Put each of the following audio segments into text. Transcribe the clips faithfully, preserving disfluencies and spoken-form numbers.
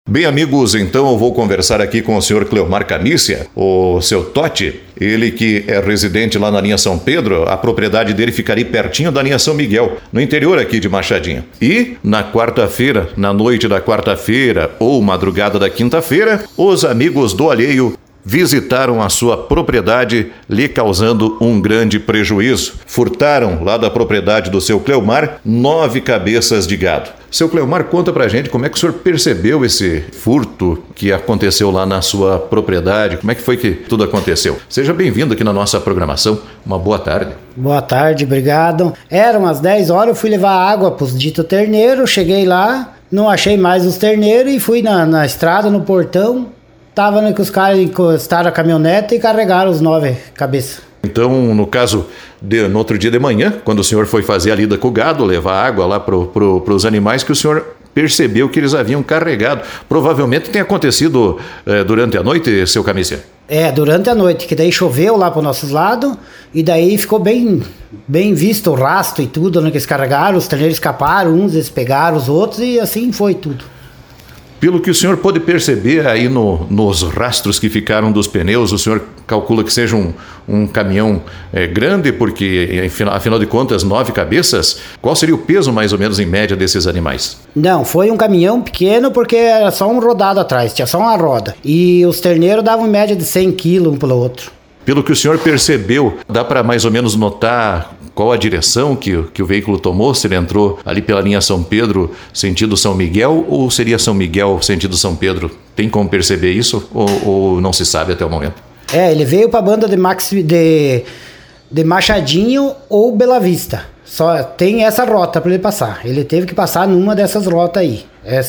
Bem, amigos, então eu vou conversar aqui com o senhor Cleomar Canícia, o seu Totti, ele que é residente lá na linha São Pedro. A propriedade dele ficaria pertinho da linha São Miguel, no interior aqui de Machadinho. E na quarta-feira, na noite da quarta-feira ou madrugada da quinta-feira, os amigos do alheio visitaram a sua propriedade, lhe causando um grande prejuízo. Furtaram lá da propriedade do seu Cleomar nove cabeças de gado. Seu Cleomar, conta pra gente como é que o senhor percebeu esse furto que aconteceu lá na sua propriedade, como é que foi que tudo aconteceu. Seja bem-vindo aqui na nossa programação, uma boa tarde. Boa tarde, obrigado. Eram umas dez horas, eu fui levar água pros dito terneiro, cheguei lá, não achei mais os terneiros e fui na, na estrada, no portão. Tava né, que os caras encostaram a caminhonete e carregaram os nove cabeças. Então, no caso, de, no outro dia de manhã, quando o senhor foi fazer a lida com o gado, levar água lá para pro, os animais, que o senhor percebeu que eles haviam carregado. Provavelmente tem acontecido eh, durante a noite, seu Canícia? É, durante a noite, que daí choveu lá para os nossos lados, e daí ficou bem, bem visto o rastro e tudo, né, que eles carregaram, os terneiros escaparam, uns eles pegaram os outros, e assim foi tudo. Pelo que o senhor pôde perceber aí no, nos rastros que ficaram dos pneus, o senhor calcula que seja um, um caminhão é, grande, porque afinal de contas, nove cabeças, qual seria o peso mais ou menos em média desses animais? Não, foi um caminhão pequeno porque era só um rodado atrás, tinha só uma roda. E os terneiros davam em média de cem quilos um pelo outro. Pelo que o senhor percebeu, dá para mais ou menos notar qual a direção que, que o veículo tomou? Se ele entrou ali pela linha São Pedro, sentido São Miguel, ou seria São Miguel, sentido São Pedro? Tem como perceber isso ou, ou não se sabe até o momento? É, ele veio para a banda de, Max, de, de Machadinho ou Bela Vista. Só tem essa rota para ele passar. Ele teve que passar numa dessas rotas aí. É,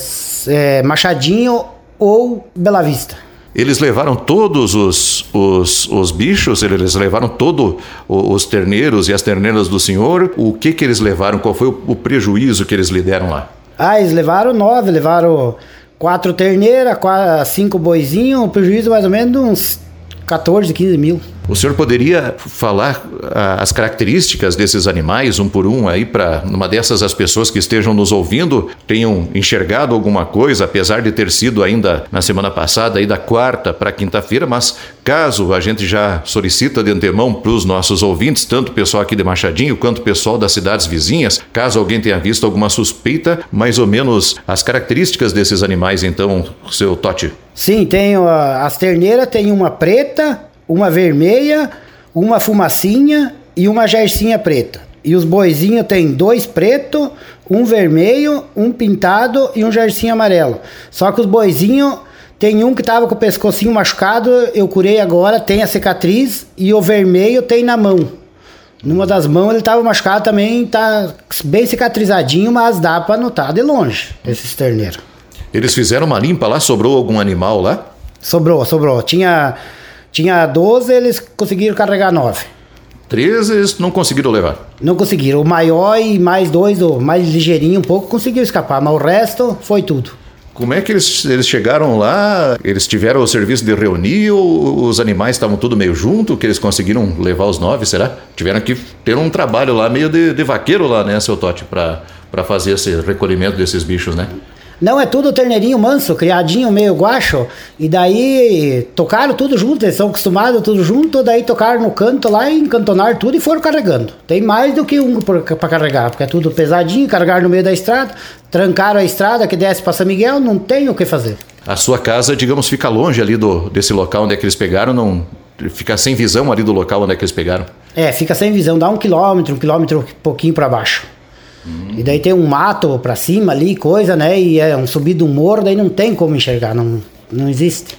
é Machadinho ou Bela Vista. Eles levaram todos os, os, os bichos, eles levaram todos os terneiros e as terneiras do senhor. O que que eles levaram? Qual foi o, o prejuízo que eles lhe deram lá? Ah, eles levaram nove, levaram quatro terneiras, quatro, cinco boizinhos, um prejuízo mais ou menos de uns quatorze, quinze mil. O senhor poderia falar ah, as características desses animais, um por um, aí para numa dessas as pessoas que estejam nos ouvindo tenham enxergado alguma coisa, apesar de ter sido ainda na semana passada, aí da quarta para quinta-feira, mas caso a gente já solicita de antemão para os nossos ouvintes, tanto o pessoal aqui de Machadinho quanto o pessoal das cidades vizinhas, caso alguém tenha visto alguma suspeita, mais ou menos as características desses animais, então, seu Totti. Sim, tem uh, as terneiras, tem uma preta, uma vermelha, uma fumacinha e uma gercinha preta. E os boizinhos tem dois pretos, um vermelho, um pintado e um gercinho amarelo. Só que os boizinhos, tem um que tava com o pescocinho machucado, eu curei agora, tem a cicatriz, e o vermelho tem na mão. Numa das mãos ele tava machucado também, tá bem cicatrizadinho, mas dá pra notar de longe, esses terneiros. Eles fizeram uma limpa lá? Sobrou algum animal lá? Sobrou, sobrou. Tinha... Tinha doze, eles conseguiram carregar nove. treze eles não conseguiram levar? Não conseguiram. O maior e mais dois, o mais ligeirinho um pouco, conseguiram escapar, mas o resto foi tudo. Como é que eles, eles chegaram lá? Eles tiveram o serviço de reunir ou os animais estavam tudo meio junto, que eles conseguiram levar os nove, será? Tiveram que ter um trabalho lá, meio de, de vaqueiro lá, né, seu Totti, para para fazer esse recolhimento desses bichos, né? Não, é tudo terneirinho manso, criadinho meio guacho, e daí tocaram tudo junto, eles são acostumados tudo junto, daí tocaram no canto lá e encantonaram tudo e foram carregando. Tem mais do que um para carregar, porque é tudo pesadinho, carregaram no meio da estrada, trancaram a estrada que desce para São Miguel, não tem o que fazer. A sua casa, digamos, fica longe ali do, desse local onde é que eles pegaram, não fica sem visão ali do local onde é que eles pegaram? É, fica sem visão, dá um quilômetro, um quilômetro um pouquinho para baixo. Hum. E daí tem um mato pra cima ali, coisa, né? E é um subido um morro, daí não tem como enxergar, não, não existe.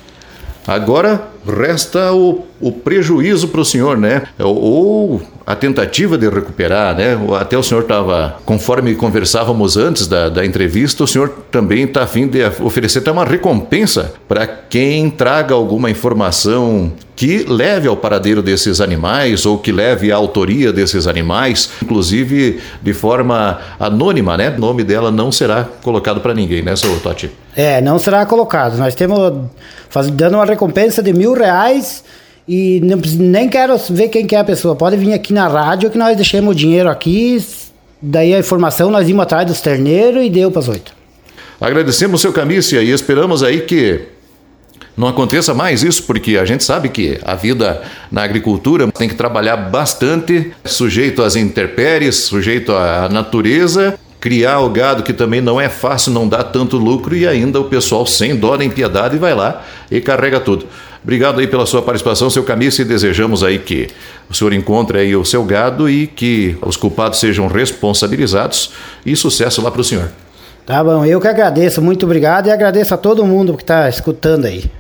Agora resta o, o prejuízo para o senhor, né? Ou a tentativa de recuperar, né? Até o senhor estava, conforme conversávamos antes da, da entrevista, o senhor também está a fim de oferecer até uma recompensa para quem traga alguma informação que leve ao paradeiro desses animais ou que leve à autoria desses animais, inclusive de forma anônima, né? O nome dela não será colocado para ninguém, né, seu Totti? É, não será colocado. Nós temos faz, dando uma recompensa de mil reais e não, nem quero ver quem que é a pessoa. Pode vir aqui na rádio que nós deixamos o dinheiro aqui, daí a informação nós íamos atrás dos terneiros e deu para as oito. Agradecemos, seu Camícia, e esperamos aí que não aconteça mais isso, porque a gente sabe que a vida na agricultura tem que trabalhar bastante, sujeito às intempéries, sujeito à natureza. Criar o gado, que também não é fácil, não dá tanto lucro, e ainda o pessoal sem dó nem piedade vai lá e carrega tudo. Obrigado aí pela sua participação, seu Camícia, e desejamos aí que o senhor encontre aí o seu gado e que os culpados sejam responsabilizados, e sucesso lá para o senhor. Tá bom, eu que agradeço, muito obrigado, e agradeço a todo mundo que está escutando aí.